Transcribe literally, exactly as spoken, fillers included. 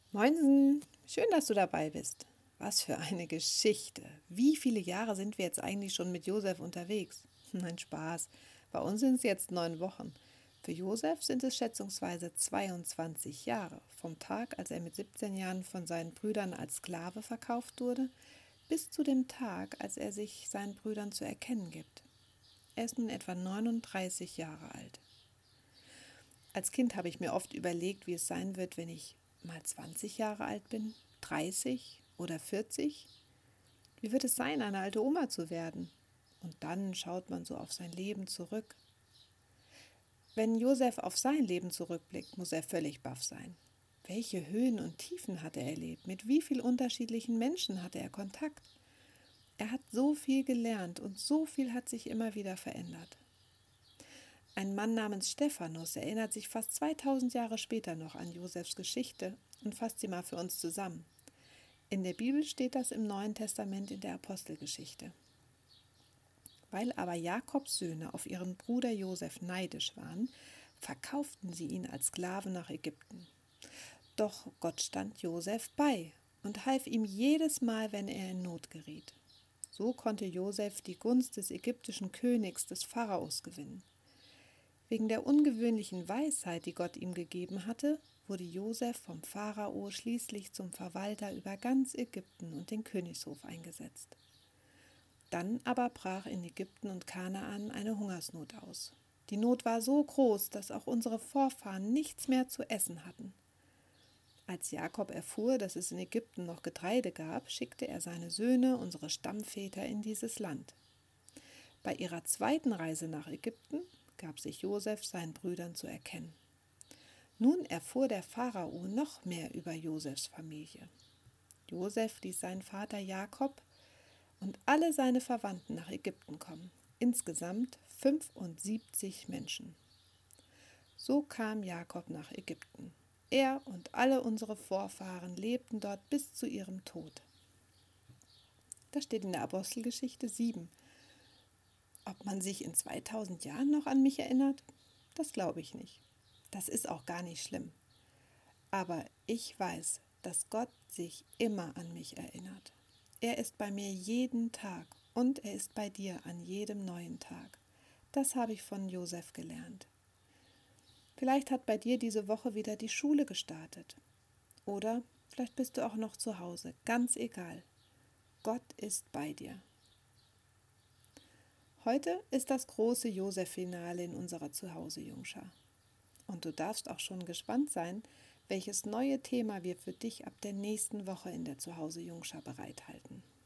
Moinsen, schön, dass du dabei bist. Was für eine Geschichte. Wie viele Jahre sind wir jetzt eigentlich schon mit Josef unterwegs? Nein, Spaß. Bei uns sind es jetzt neun Wochen. Für Josef sind es schätzungsweise zweiundzwanzig Jahre. Vom Tag, als er mit siebzehn Jahren von seinen Brüdern als Sklave verkauft wurde, bis zu dem Tag, als er sich seinen Brüdern zu erkennen gibt. Er ist nun etwa neununddreißig Jahre alt. Als Kind habe ich mir oft überlegt, wie es sein wird, wenn ich mal zwanzig Jahre alt bin, dreißig oder vierzig. Wie wird es sein, eine alte Oma zu werden? Und dann schaut man so auf sein Leben zurück. Wenn Josef auf sein Leben zurückblickt, muss er völlig baff sein. Welche Höhen und Tiefen hat er erlebt? Mit wie vielen unterschiedlichen Menschen hatte er Kontakt? Er hat so viel gelernt und so viel hat sich immer wieder verändert. Ein Mann namens Stephanus erinnert sich fast zweitausend Jahre später noch an Josefs Geschichte und fasst sie mal für uns zusammen. In der Bibel steht das im Neuen Testament in der Apostelgeschichte. Weil aber Jakobs Söhne auf ihren Bruder Josef neidisch waren, verkauften sie ihn als Sklaven nach Ägypten. Doch Gott stand Josef bei und half ihm jedes Mal, wenn er in Not geriet. So konnte Josef die Gunst des ägyptischen Königs, des Pharaos, gewinnen. Wegen der ungewöhnlichen Weisheit, die Gott ihm gegeben hatte, wurde Josef vom Pharao schließlich zum Verwalter über ganz Ägypten und den Königshof eingesetzt. Dann aber brach in Ägypten und Kanaan eine Hungersnot aus. Die Not war so groß, dass auch unsere Vorfahren nichts mehr zu essen hatten. Als Jakob erfuhr, dass es in Ägypten noch Getreide gab, schickte er seine Söhne, unsere Stammväter, in dieses Land. Bei ihrer zweiten Reise nach Ägypten gab sich Josef seinen Brüdern zu erkennen. Nun erfuhr der Pharao noch mehr über Josefs Familie. Josef ließ seinen Vater Jakob und alle seine Verwandten nach Ägypten kommen, insgesamt fünfundsiebzig Menschen. So kam Jakob nach Ägypten. Er und alle unsere Vorfahren lebten dort bis zu ihrem Tod. Das steht in der Apostelgeschichte sieben. Ob man sich in zweitausend Jahren noch an mich erinnert? Das glaube ich nicht. Das ist auch gar nicht schlimm. Aber ich weiß, dass Gott sich immer an mich erinnert. Er ist bei mir jeden Tag und er ist bei dir an jedem neuen Tag. Das habe ich von Josef gelernt. Vielleicht hat bei dir diese Woche wieder die Schule gestartet. Oder vielleicht bist du auch noch zu Hause. Ganz egal. Gott ist bei dir. Heute ist das große Josef-Finale in unserer Zuhause-Jungschar. Und du darfst auch schon gespannt sein, welches neue Thema wir für dich ab der nächsten Woche in der Zuhause-Jungschar bereithalten.